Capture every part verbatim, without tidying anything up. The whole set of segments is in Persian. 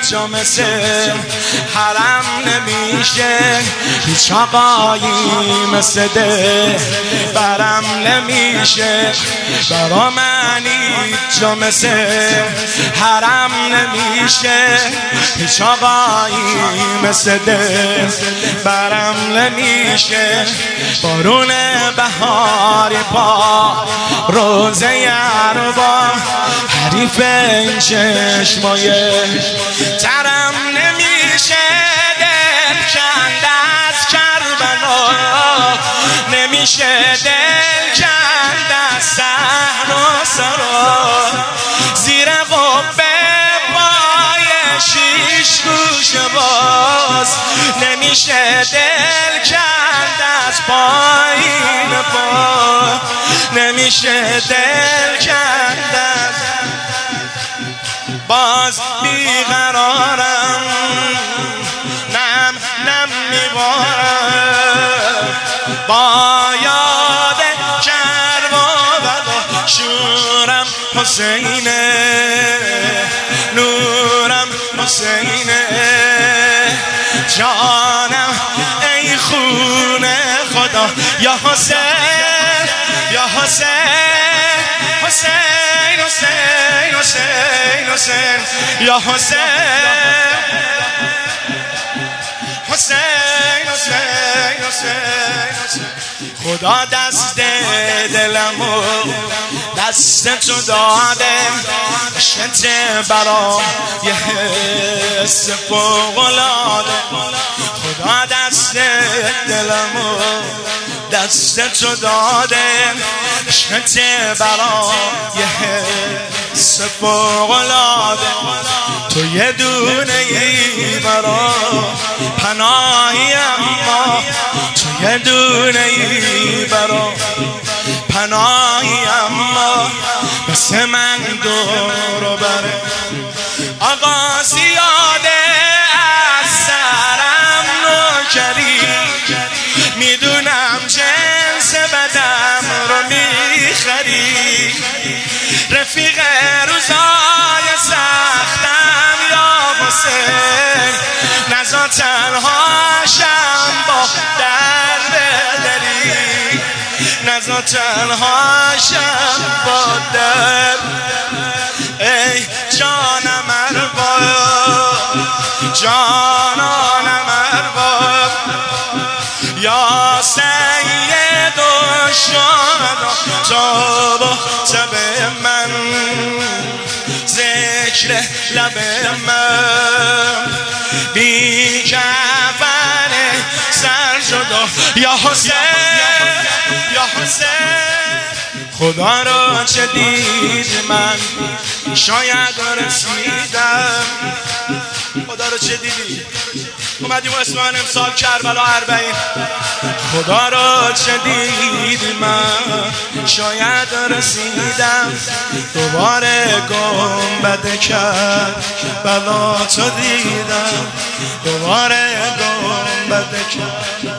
جا مثل حرم نمیشه، هیچ آقایی مثل ده برم نمیشه. برا من هیچ جا مثل حرم نمیشه، هیچ آقایی مثل ده برم نمیشه. بارون بهاری پا روزه اربا، حریف این چشمای ترم نمیشه. دل کند از کربلا، نمیشه دل کند از صحن و سرا. زیر قبه پای شیش گوشه باز، نمیشه دل کند از پایین پا، نمیشه دل کند از باز. بیقرارم نم نم میبارم با یاد کربلا. شورم حسینه، نورم حسینه، جانم ای خون خدا. یا حسین یا حسین، حسین حسین حسین حسین، یا حسین حسین حسین حسین. خدا دست دلمو دست تو داده، عشقت برا یه حس فوق‌العاده. خدا دست دلمو دست تو داده، عشقت برا یه حس فوق‌العاده. تو یه دونه ای برا پناهی، اما تو یه دونه ای برا پناهی، اما مثل من دور بره. آقا زیاده از سرم نوکری، میدونم جنس بدم رو میخری. رفیق روزای سختم یا حسین، نزا تنهاشم با درد دری، نزا تنهاشم با درد. ای جانم ارباب، جانانم ارباب، یا سید و شهدا. تا با تب من ذکر لب من، بی کفن سر جدا. یا حسین یا حسین، خدا را چه دید من شاید رسیدم. خدا را چه دیدی؟ اومدیم و اسم من امسال کربلا اربعین. خدا را چه دید من شاید رسیدم. دوباره گنبد کربلا تو دیدم، دوباره گنبد کربلا.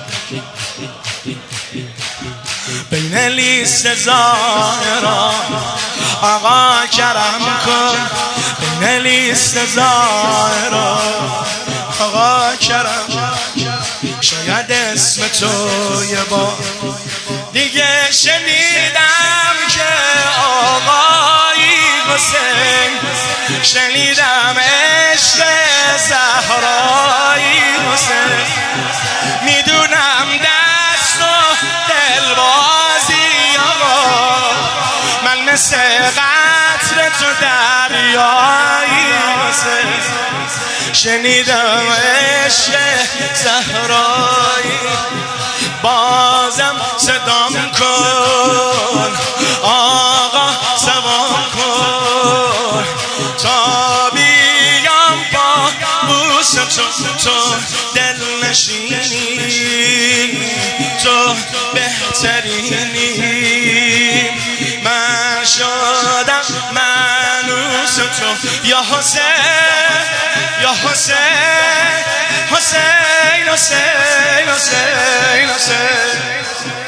بین لیست زائران آقا کرم کن، بین لیست زائران آقا کرم. شاید اسم تو یه بار دیگه شنیدم که آقایی حسین، شنیدم عشق زهرایی حسین. میدونم دست و دلبازی آقا، من مثل قطر تو دریایی حسین. شنیدم عشق زهرایی، بازم صدام کن آقا، سوام کن تا بیام با بوس تو. تو دل نشینی، تو بهترینی. من شدم منوس تو. یا حسین یا حسین، حسین حسین حسین حسین.